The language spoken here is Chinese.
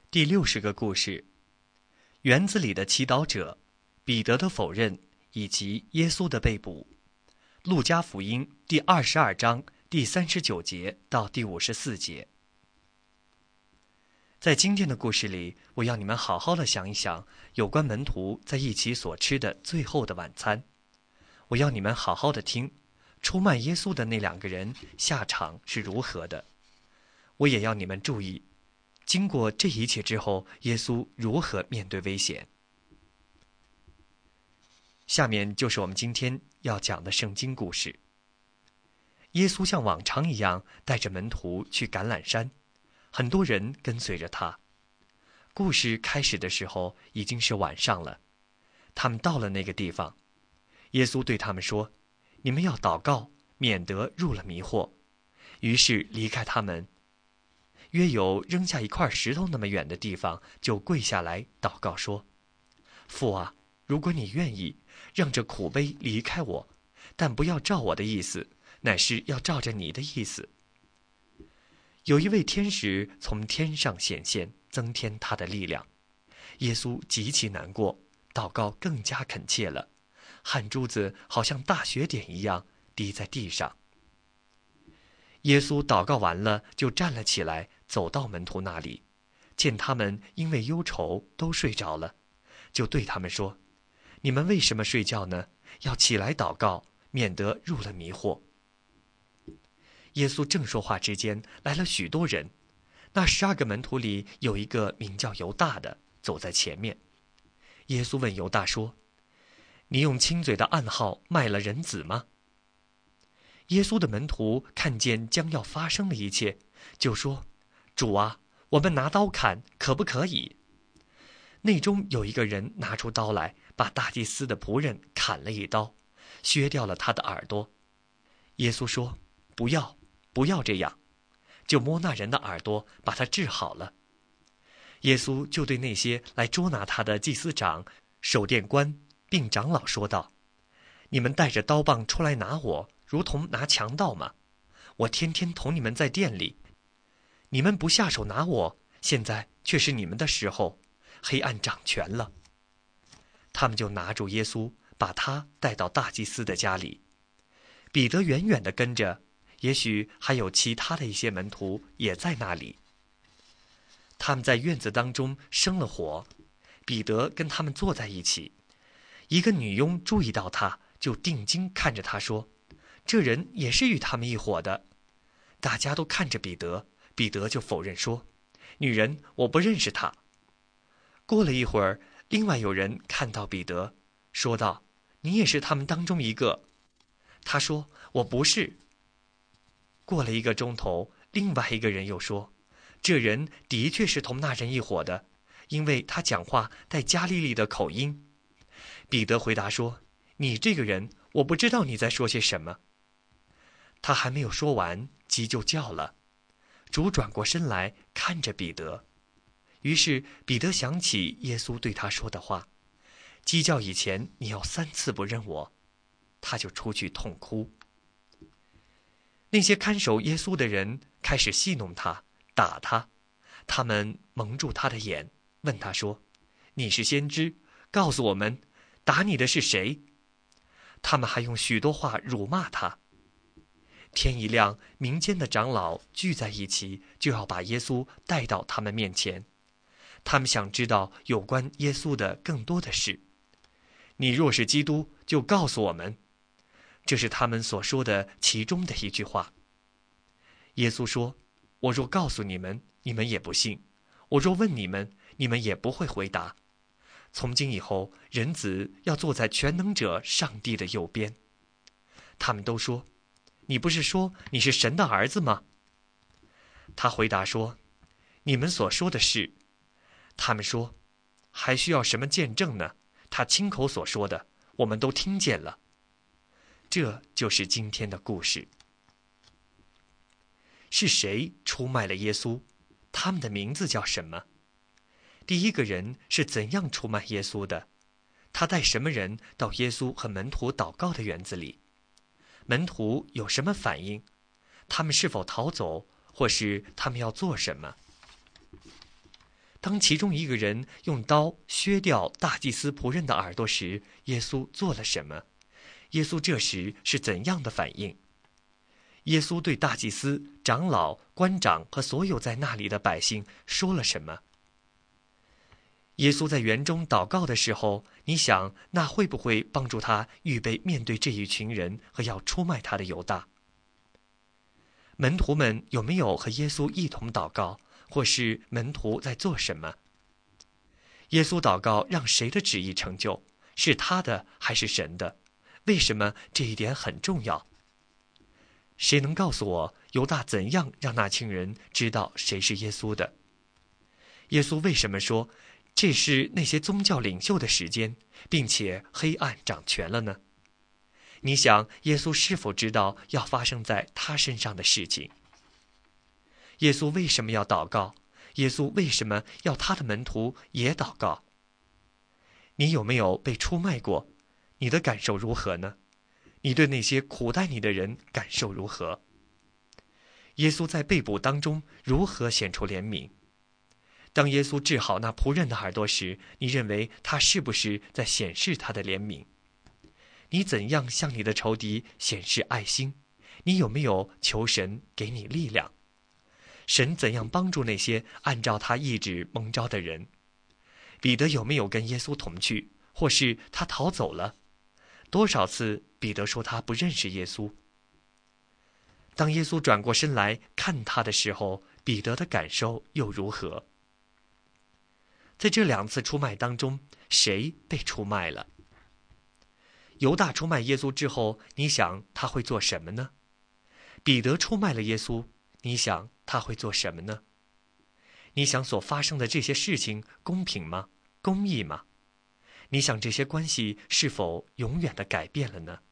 第60个故事：园子里的祈祷者、彼得的否认以及耶稣的被捕。路加福音第22章第39节到第54节。在今天的故事里，我要你们好好的想一想有关门徒在一起所吃的最后的晚餐。我要你们好好的听，出卖耶稣的那2个人下场是如何的。我也要你们注意，经过这一切之后，耶稣如何面对危险。下面就是我们今天要讲的圣经故事。耶稣像往常一样带着门徒去橄榄山，很多人跟随着他。故事开始的时候已经是晚上了，他们到了那个地方，耶稣对他们说：“你们要祷告，免得入了迷惑。”于是离开他们，约有扔下一块石头那么远的地方，就跪下来祷告说：“父啊，如果你愿意，让这苦杯离开我，但不要照我的意思，乃是要照着你的意思。”有一位天使从天上显现，增添他的力量。耶稣极其难过，祷告更加恳切了，汗珠子好像大雪点一样滴在地上。耶稣祷告完了，就站了起来，走到门徒那里，见他们因为忧愁都睡着了，就对他们说：“你们为什么睡觉呢？要起来祷告，免得入了迷惑。”耶稣正说话之间，来了许多人。那12个门徒里有一个名叫犹大的，走在前面。耶稣问犹大说：“你用亲嘴的暗号卖了人子吗？”耶稣的门徒看见将要发生的一切，就说：“主啊，我们拿刀砍，可不可以？”内中有一个人拿出刀来，把大祭司的仆人砍了一刀，削掉了他的耳朵。耶稣说：“不要这样。”就摸那人的耳朵，把他治好了。耶稣就对那些来捉拿他的祭司长、守殿官并长老说道：“你们带着刀棒出来拿我，如同拿强盗吗？我天天同你们在殿里，你们不下手拿我，现在却是你们的时候，黑暗掌权了。”他们就拿住耶稣，把他带到大祭司的家里。彼得远远地跟着，也许还有其他的一些门徒也在那里。他们在院子当中生了火，彼得跟他们坐在一起。一个女佣注意到他，就定睛看着他说：“这人也是与他们一伙的。”大家都看着彼得，彼得就否认说：“女人，我不认识他。”过了一会儿，另外有人看到彼得，说道：“你也是他们当中一个。”他说：“我不是。”过了1个钟头，另外一个人又说：“这人的确是同那人一伙的，因为他讲话带加利利的口音。”彼得回答说：“你这个人，我不知道你在说些什么。”他还没有说完，鸡就叫了。主转过身来看着彼得，于是彼得想起耶稣对他说的话：“鸡叫以前，你要3次不认我。”他就出去痛哭。那些看守耶稣的人开始戏弄他，打他。他们蒙住他的眼，问他说：“你是先知，告诉我们，打你的是谁？”他们还用许多话辱骂他。天一亮，民间的长老聚在一起，就要把耶稣带到他们面前。他们想知道有关耶稣的更多的事。你若是基督，就告诉我们。这是他们所说的其中的一句话。耶稣说：“我若告诉你们，你们也不信；我若问你们，你们也不会回答。从今以后，人子要坐在全能者上帝的右边。”他们都说：“你不是说你是神的儿子吗？”他回答说：“你们所说的是。”他们说：“还需要什么见证呢？他亲口所说的，我们都听见了。”这就是今天的故事。是谁出卖了耶稣？他们的名字叫什么？第一个人是怎样出卖耶稣的？他带什么人到耶稣和门徒祷告的园子里？门徒有什么反应？他们是否逃走，或是他们要做什么？ 当其中一个人用刀削掉大祭司仆人的耳朵时，耶稣做了什么？耶稣这时是怎样的反应？耶稣对大祭司、长老、官长和所有在那里的百姓说了什么？耶稣在园中祷告的时候，你想那会不会帮助他预备面对这一群人和要出卖他的犹大？门徒们有没有和耶稣一同祷告，或是门徒在做什么？耶稣祷告让谁的旨意成就？是他的还是神的？为什么这一点很重要？谁能告诉我犹大怎样让那群人知道谁是耶稣的？耶稣为什么说这是那些宗教领袖的时间，并且黑暗掌权了呢？你想耶稣是否知道要发生在他身上的事情？耶稣为什么要祷告？耶稣为什么要他的门徒也祷告？你有没有被出卖过？你的感受如何呢？你对那些苦待你的人感受如何？耶稣在被捕当中如何显出怜悯？当耶稣治好那仆人的耳朵时，你认为他是不是在显示他的怜悯？你怎样向你的仇敌显示爱心？你有没有求神给你力量？神怎样帮助那些按照他意志蒙召的人？彼得有没有跟耶稣同去，或是他逃走了？多少次彼得说他不认识耶稣？当耶稣转过身来看他的时候，彼得的感受又如何？在这2次出卖当中，谁被出卖了？犹大出卖耶稣之后，你想他会做什么呢？彼得出卖了耶稣，你想他会做什么呢？你想所发生的这些事情公平吗？公义吗？你想这些关系是否永远的改变了呢？